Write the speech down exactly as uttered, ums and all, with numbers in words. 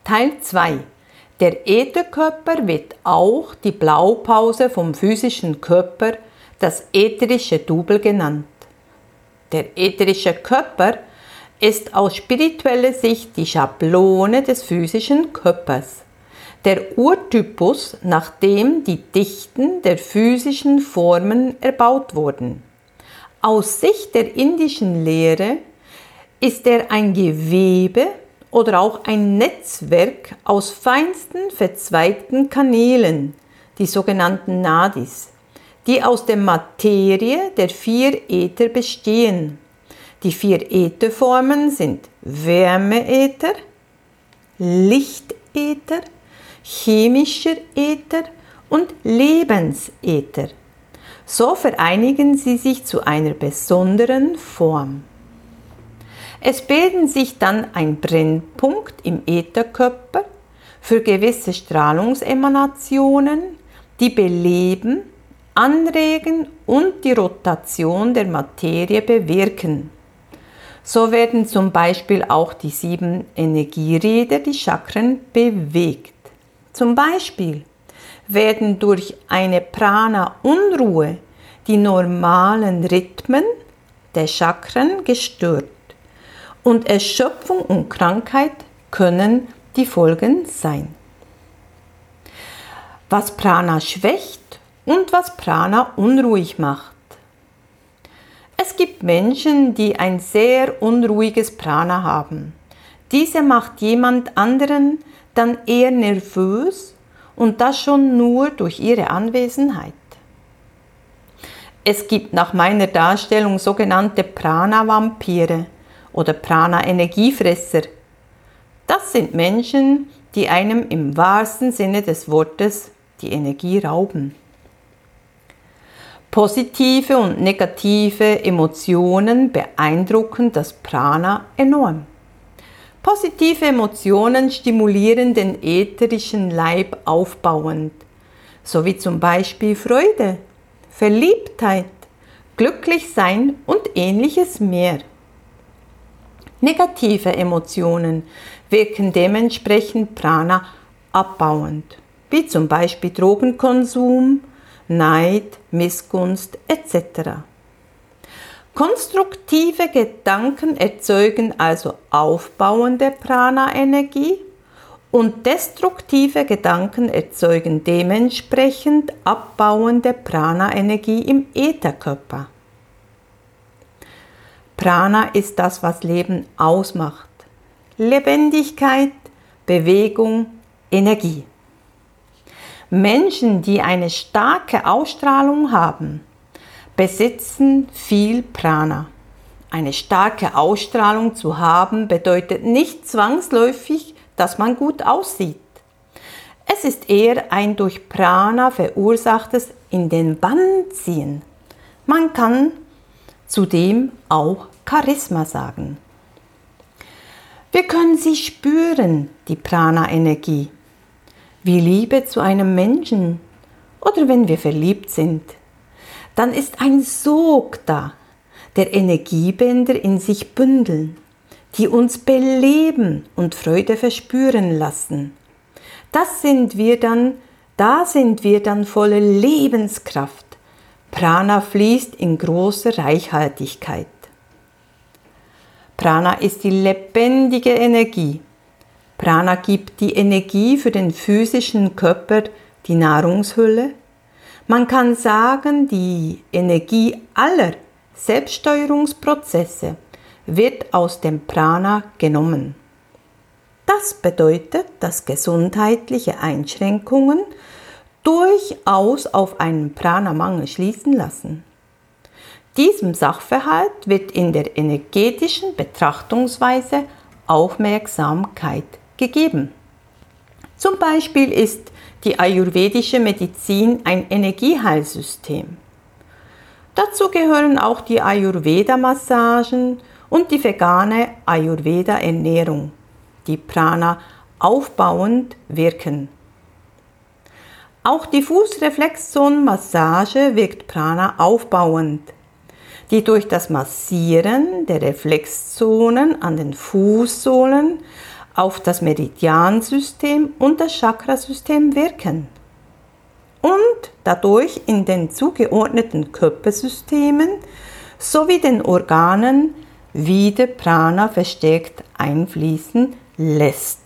Teil zwei. Der Ätherkörper wird auch die Blaupause vom physischen Körper, das ätherische Double genannt. Der ätherische Körper ist aus spiritueller Sicht die Schablone des physischen Körpers. Der Urtypus, nach dem die Dichten der physischen Formen erbaut wurden. Aus Sicht der indischen Lehre ist er ein Gewebe oder auch ein Netzwerk aus feinsten verzweigten Kanälen, die sogenannten Nadis, die aus der Materie der vier Äther bestehen. Die vier Ätherformen sind Wärmeäther, Lichtäther, chemischer Äther und Lebensäther. So vereinigen sie sich zu einer besonderen Form. Es bilden sich dann ein Brennpunkt im Ätherkörper für gewisse Strahlungsemanationen, die beleben, anregen und die Rotation der Materie bewirken. So werden zum Beispiel auch die sieben Energieräder, die Chakren, bewegt. Zum Beispiel werden durch eine Prana-Unruhe die normalen Rhythmen der Chakren gestört und Erschöpfung und Krankheit können die Folgen sein. Was Prana schwächt und was Prana unruhig macht. Es gibt Menschen, die ein sehr unruhiges Prana haben. Diese macht jemand anderen dann eher nervös und das schon nur durch ihre Anwesenheit. Es gibt nach meiner Darstellung sogenannte Prana-Vampire oder Prana-Energiefresser. Das sind Menschen, die einem im wahrsten Sinne des Wortes die Energie rauben. Positive und negative Emotionen beeindrucken das Prana enorm. Positive Emotionen stimulieren den ätherischen Leib aufbauend, so wie zum Beispiel Freude, Verliebtheit, Glücklichsein und ähnliches mehr. Negative Emotionen wirken dementsprechend Prana abbauend, wie zum Beispiel Drogenkonsum, Neid, Missgunst et cetera. Konstruktive Gedanken erzeugen also aufbauende Prana-Energie und destruktive Gedanken erzeugen dementsprechend abbauende Prana-Energie im Ätherkörper. Prana ist das, was Leben ausmacht. Lebendigkeit, Bewegung, Energie. Menschen, die eine starke Ausstrahlung haben, besitzen viel Prana. Eine starke Ausstrahlung zu haben bedeutet nicht zwangsläufig, dass man gut aussieht. Es ist eher ein durch Prana verursachtes in den Bann ziehen. Man kann zudem auch Charisma sagen. Wir können sie spüren, die Prana-Energie, wie Liebe zu einem Menschen oder wenn wir verliebt sind. Dann ist ein Sog da, der Energiebänder in sich bündeln, die uns beleben und Freude verspüren lassen. Das sind wir dann, da sind wir dann voller Lebenskraft. Prana fließt in großer Reichhaltigkeit. Prana ist die lebendige Energie. Prana gibt die Energie für den physischen Körper, die Nahrungshülle. Man kann sagen, die Energie aller Selbststeuerungsprozesse wird aus dem Prana genommen. Das bedeutet, dass gesundheitliche Einschränkungen durchaus auf einen Prana-Mangel schließen lassen. Diesem Sachverhalt wird in der energetischen Betrachtungsweise Aufmerksamkeit gegeben. Zum Beispiel ist die ayurvedische Medizin ein Energieheilsystem. Dazu gehören auch die Ayurveda-Massagen und die vegane Ayurveda-Ernährung, die Prana aufbauend wirken. Auch die Fußreflexzonenmassage wirkt Prana aufbauend, die durch das Massieren der Reflexzonen an den Fußsohlen auf das Meridiansystem und das Chakrasystem wirken und dadurch in den zugeordneten Körpersystemen sowie den Organen wieder Prana verstärkt einfließen lässt.